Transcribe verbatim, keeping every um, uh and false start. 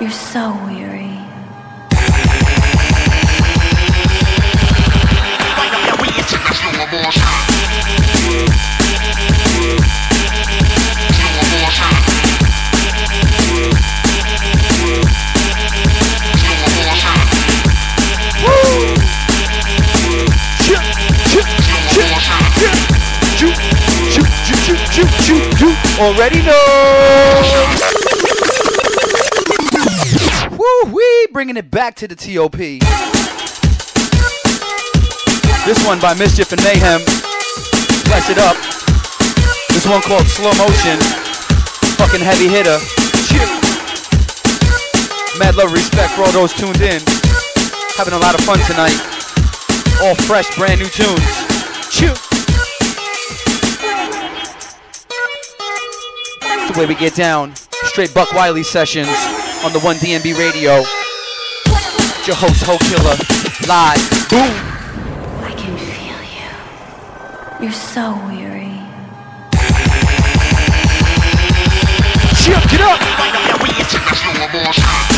You're so weary. Already know. Woo wee, bringing it back to the T O P. This one by Mischief and Mayhem. Flex it up. This one called Slow Motion. Fucking heavy hitter. Mad love, respect for all those tuned in. Having a lot of fun tonight. All fresh, brand new tunes. Chew. The way we get down. Straight Buck Wiley sessions on the one D M B radio. Your host, Ho Killer, live. Boom. I can feel you. You're so weary. Check it up.